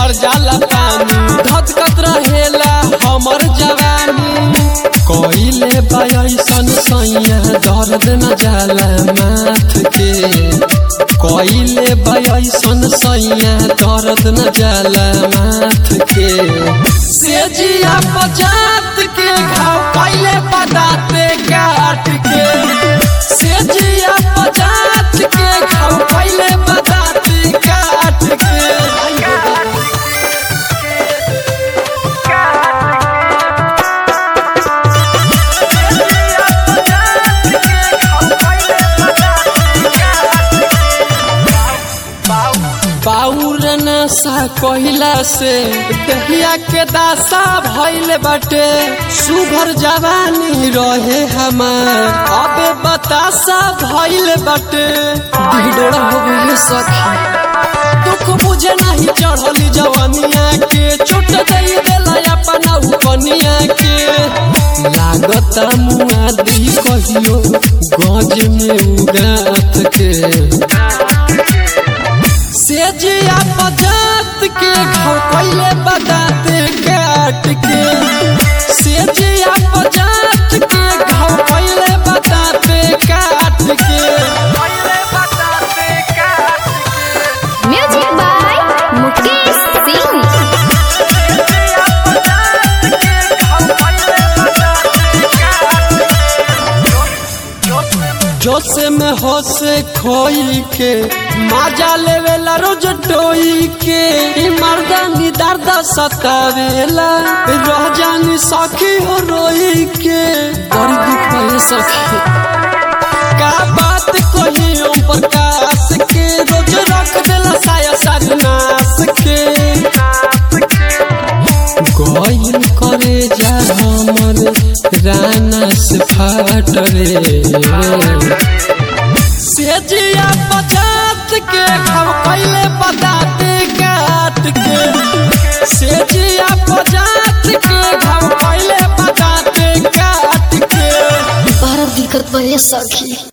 भर जाला पानी, धधकत रहेला हमर जवानी। कइले बायसन सैया दर्द न जाला माथ के, कइले बायसन सैया दर्द न जाला माथ के। सेजिया पजात के घाव कइले बदाते काट के, सेजिया पजात के घाव कइले बदाते काट के। बाउर नशा कहिला से दहिया के दासा भइल बाटे, सुभर जवानी रहे हमार अबे बतासा भइल बाटे। ढिढोरा हो गइल सखी, दुख बुझे नहीं चढ़ली जवानिया के, चोट दई देला अपना उपनिया के। लागता मुआदी कहियो गज में उगात के, सेजिया पजात के घाव कइले बदाते काट के, सेजिया पजात के घाव कइले बदाते काट के। Music by Mukesh Singh. जोसे में होसे खोई के माजा लेवेला रोज टोई के, मर्दानी दर्द सतावेला रह जानी सखी हो रोई के। बड़ी दुख है सखी, का बात कही ओम प्रकाश के, रोज रख देला साया साजनास के। गइल करे जा हमर राना से फाट रे, सेजिया पजात के घाव कइले बदाते काट के, सेजिया पजात के घाव कइले बदाते काट के। बड़ा दिक्कत बा सखी।